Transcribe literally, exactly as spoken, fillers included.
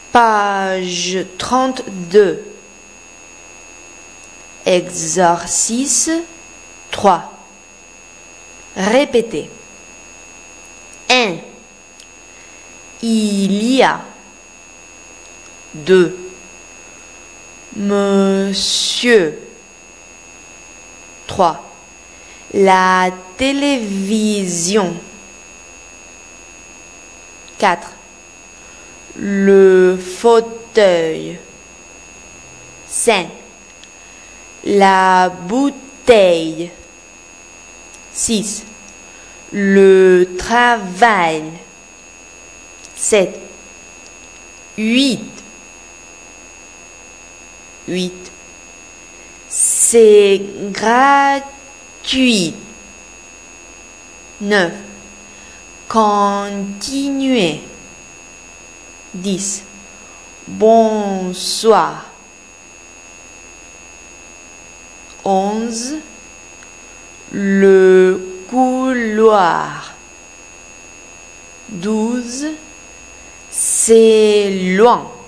Page trente-deux. Exercice trois. Répétez. un. Il y a. deux. Monsieur. trois. La télévision. quatre. Le fauteuil. cinq. La bouteille. six. Le travail. sept. huit. huit. C'est gratuit. neuf. Continuez. dix. Bonsoir. onze. Le couloir. douze. C'est loin.